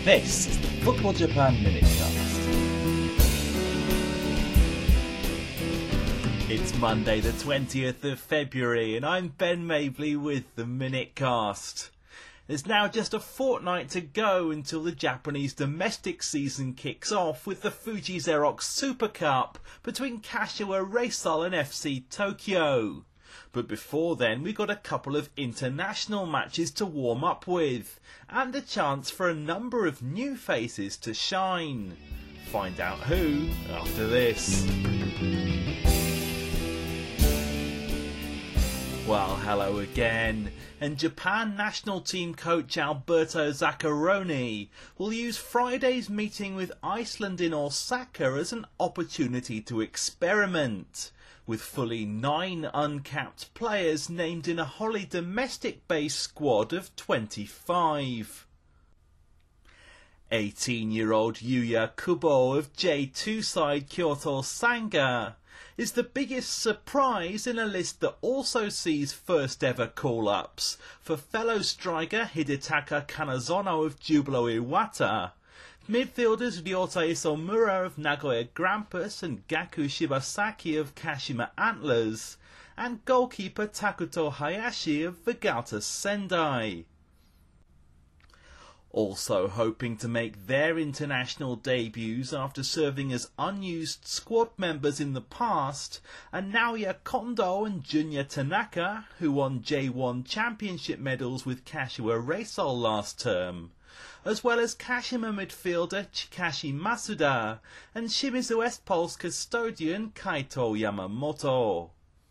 This is the Football Japan Minutecast. It's Monday the 20th of February and I'm Ben Mabley with the Minutecast. There's now just a fortnight to go until the Japanese domestic season kicks off with the Fuji Xerox Super Cup between Kashiwa Reysol and FC Tokyo. But before then, we've got a couple of international matches to warm up with, and a chance for a number of new faces to shine. Find out who after this. Well, hello again. And Japan national team coach Alberto Zaccheroni will use Friday's meeting with Iceland in Osaka as an opportunity to experiment, with fully 9 uncapped players named in a wholly domestic-based squad of 25. 18-year-old Yuya Kubo of J2 side Kyoto Sanga is the biggest surprise in a list that also sees first ever call-ups for fellow striker Hidetaka Kanazono of Jubilo Iwata, midfielders Ryota Isomura of Nagoya Grampus and Gaku Shibasaki of Kashima Antlers, and goalkeeper Takuto Hayashi of Vegalta Sendai. Also hoping to make their international debuts after serving as unused squad members in the past are Naoya Kondo and Junya Tanaka, who won J1 championship medals with Kashiwa Reysol last term, as well as Kashima midfielder Chikashi Masuda and Shimizu S-Pulse custodian Kaito Yamamoto.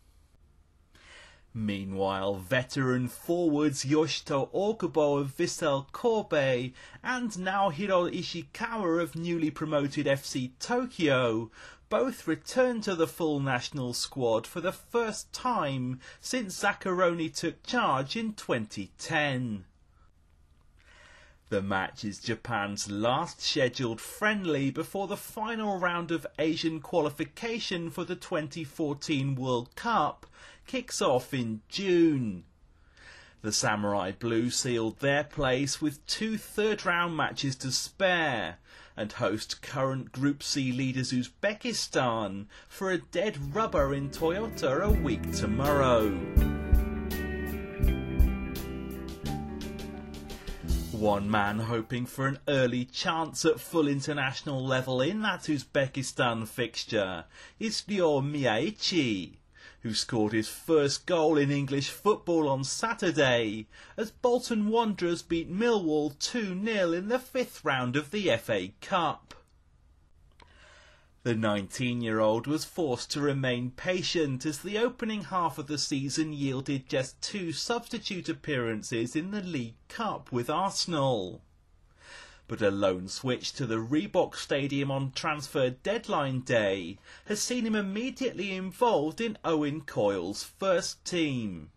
Meanwhile, veteran forwards Yoshito Okubo of Vissel Kobe and Naohiro Ishikawa of newly promoted FC Tokyo both returned to the full national squad for the first time since Zaccheroni took charge in 2010. The match is Japan's last scheduled friendly before the final round of Asian qualification for the 2014 World Cup kicks off in June. The Samurai Blue sealed their place with 2 third-round matches to spare and host current Group C leaders Uzbekistan for a dead rubber in Toyota a week tomorrow. One man hoping for an early chance at full international level in that Uzbekistan fixture is Ryo Miyaichi, who scored his first goal in English football on Saturday as Bolton Wanderers beat Millwall 2-0 in the 5th round of the FA Cup. The 19-year-old was forced to remain patient as the opening half of the season yielded just 2 substitute appearances in the League Cup with Arsenal. But a loan switch to the Reebok Stadium on transfer deadline day has seen him immediately involved in Owen Coyle's first team.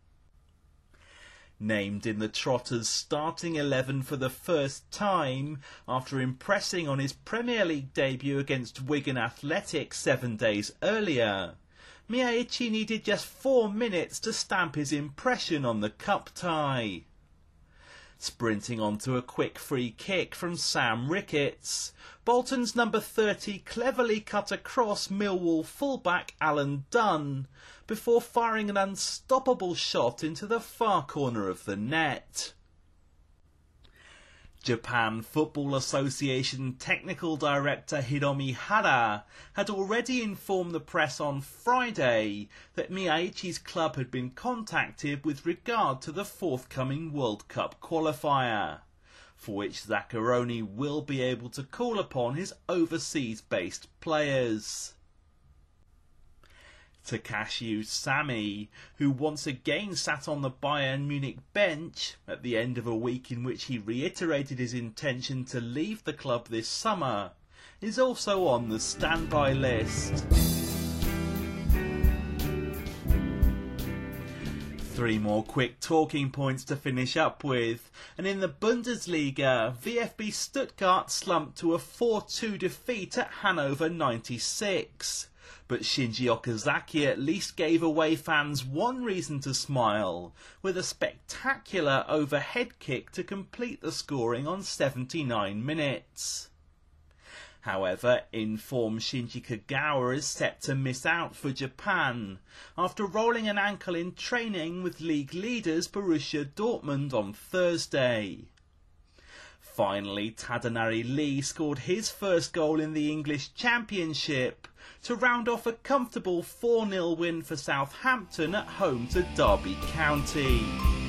Named in the Trotters' starting 11 for the first time after impressing on his Premier League debut against Wigan Athletic 7 days earlier, Miyaichi needed just 4 minutes to stamp his impression on the cup tie. Sprinting onto a quick free kick from Sam Ricketts, Bolton's number 30 cleverly cut across Millwall fullback Alan Dunn before firing an unstoppable shot into the far corner of the net. Japan Football Association Technical Director Hiromi Hara had already informed the press on Friday that Miyaichi's club had been contacted with regard to the forthcoming World Cup qualifier, for which Zaccheroni will be able to call upon his overseas-based players. Takashi Usami, who once again sat on the Bayern Munich bench at the end of a week in which he reiterated his intention to leave the club this summer, is also on the standby list. 3 more quick talking points to finish up with, and in the Bundesliga, VfB Stuttgart slumped to a 4-2 defeat at Hannover 96. But Shinji Okazaki at least gave away fans one reason to smile, with a spectacular overhead kick to complete the scoring on 79 minutes. However, in-form Shinji Kagawa is set to miss out for Japan, after rolling an ankle in training with league leaders Borussia Dortmund on Thursday. Finally, Tadanari Lee scored his first goal in the English Championship to round off a comfortable 4-0 win for Southampton at home to Derby County.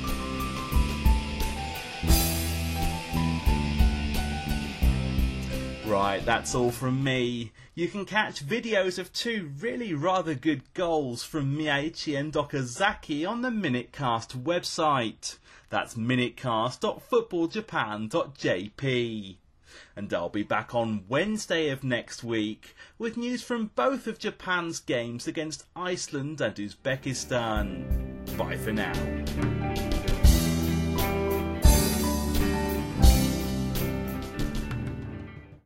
Right, that's all from me. You can catch videos of two really rather good goals from Miyaichi and Okazaki on the Minutecast website. That's minutecast.footballjapan.jp. And I'll be back on Wednesday of next week with news from both of Japan's games against Iceland and Uzbekistan. Bye for now.